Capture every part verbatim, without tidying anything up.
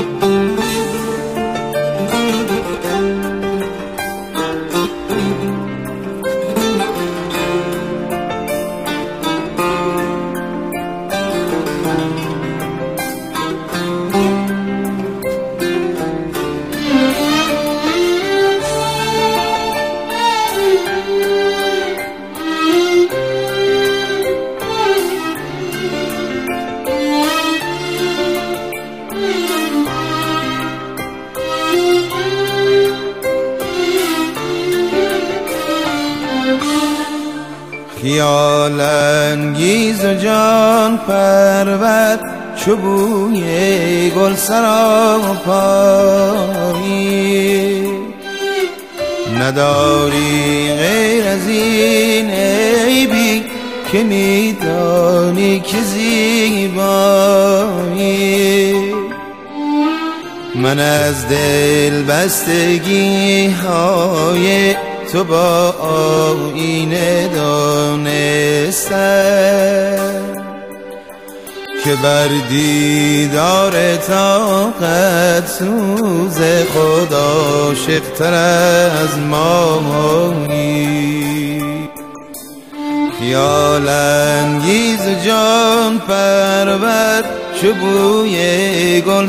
خیال انگیز و جان پرور چو بوی گل سراپایی، نداری غیر از این عیبی که میدانی که زیبایی. من از دل بستگی های تو با آینه دانستم که بر دیدار طاقت سوز خود عاشق‌تر از مایی. خیال انگیز جان پرور چو بوی گل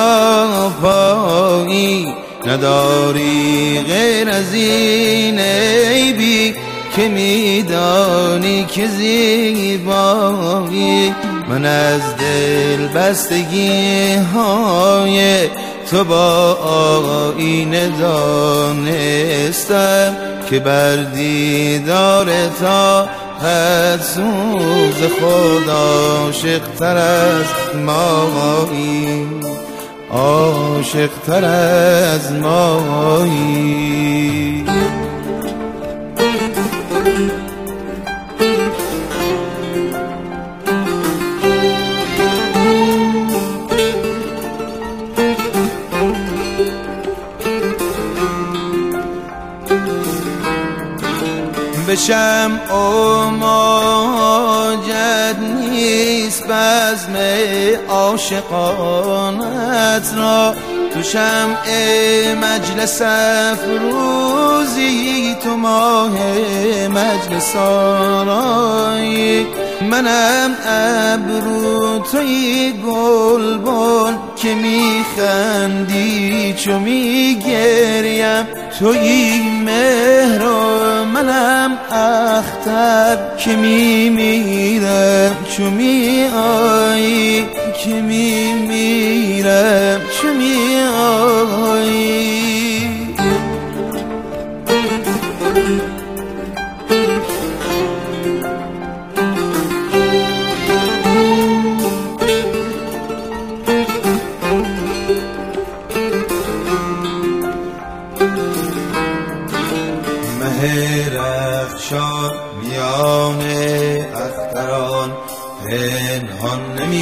سراپایی، نداری غیر از این عیبی که میدانی که زیبایی. من از دل بستگی های تو با آینه دانستم که بر دیدار تا خد سوز خود عاشق‌تر از مایی، عاشق‌تر از مایی. به شمع و ماجد نیست بزم عاشقانت را، تو شمع مجلس افروزی، تو ماه مجلس آرایی. منم ابرو توی گلبن که میخندی چو میگریم، توی مهر و منم اختر که میمیرم چو میآیی، که میمیرم چو میآیی. رخشان میان اختران پنهان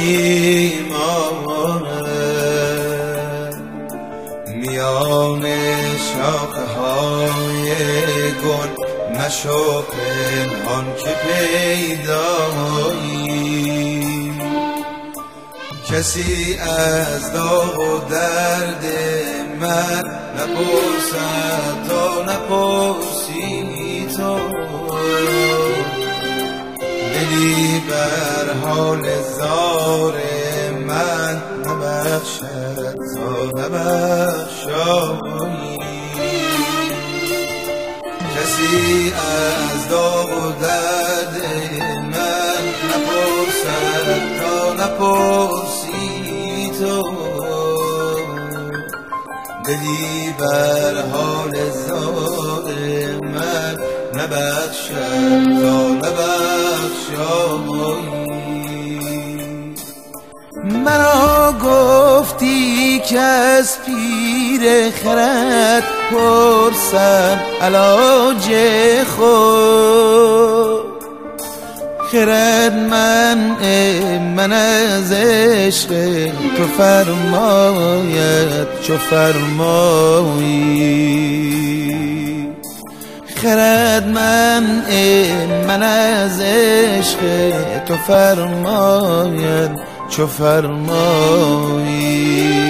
نمیماند، میان شاخه های گل مشو پنهان که پیدایی. کسی از داغ و درد من نپرسد تا نپرسی تو، دلی بر حال زار من نبخشد تا نبخشایی. کسی از داغ و درد من نپرسد تا نپرسی تو، دلی بر حال زار من نبخشد تا نبخشایی. مرا گفتی که از پیر خرد پرسم علاج خود، خرد من من از عشق تو فرماید چو فرمایی. خرد من من از عشق تو فرماید چو فرمایی.